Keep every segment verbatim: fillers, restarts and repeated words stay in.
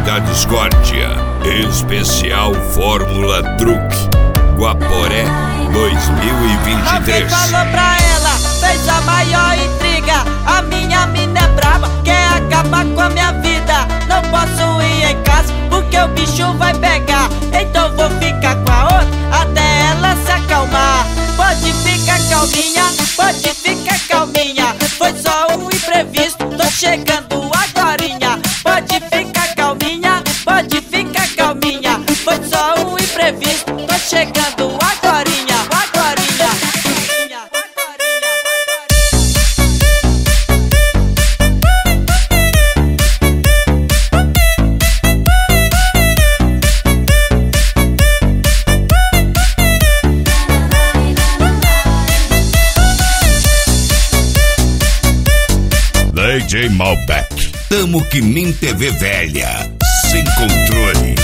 da discórdia. Especial Fórmula Truque Guaporé dois mil e vinte e três. Alguém falou pra ela, fez a maior intriga. A minha mina é braba, quer acabar com a minha vida. Não posso ir em casa porque o bicho vai pegar. Então vou ficar com a outra até ela se acalmar. Pode ficar calminha, pode ficar calminha. Foi só um imprevisto, tô chegando agorinha. Pode ficar calminha, pode ficar calminha. Foi só um imprevisto, tô chegando agorinha, agorinha. D J Malbec, tamo que nem T V velha, sem controle.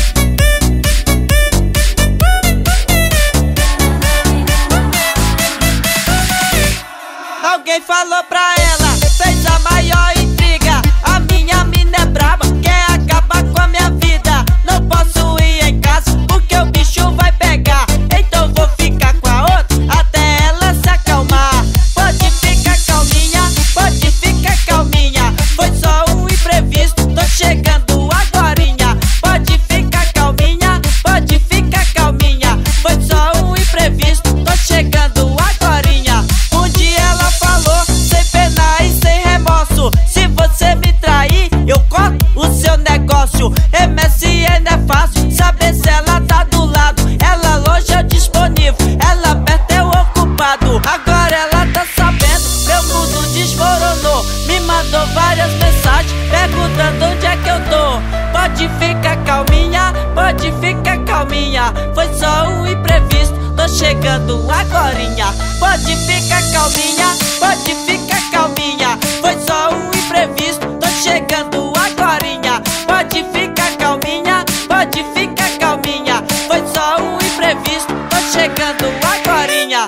Alguém falou pra ela, fez a maior intriga. A minha mina é braba, quer acabar com a minha vida. Não posso ir em casa porque o bicho vai pegar. Então vou ficar com a outra até ela se acalmar. Pode ficar calminha, pode ficar calminha. Foi só um imprevisto, tô chegando agorinha. Pode ficar calminha, pode ficar calminha. Foi só um imprevisto, tô chegando agorinha. Um dia ela falou, sem pena e sem remorso: se você me trair, eu corto o seu negócio. M S N é fácil saber se ela tá do lado. Ela longe é disponível, ela perto é o ocupado. Agora ela tá sabendo, meu mundo desmoronou. Me mandou várias mensagens perguntando onde é que eu tô. Pode ficar calminha, pode ficar calminha. Foi só um imprevisto, tô chegando agorinha. Pode ficar calminha, pode ficar calminha. Foi só um imprevisto, tô chegando agorinha. Pode ficar calminha, pode ficar calminha. Foi só um imprevisto, tô chegando agorinha.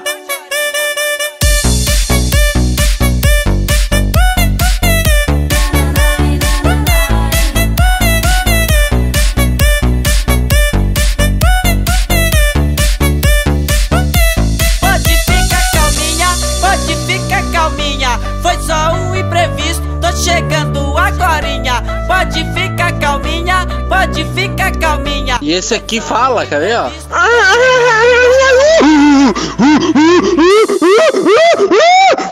Foi só um imprevisto, tô chegando agorinha. Pode ficar calminha, pode ficar calminha. E esse aqui fala, quer ver, ó?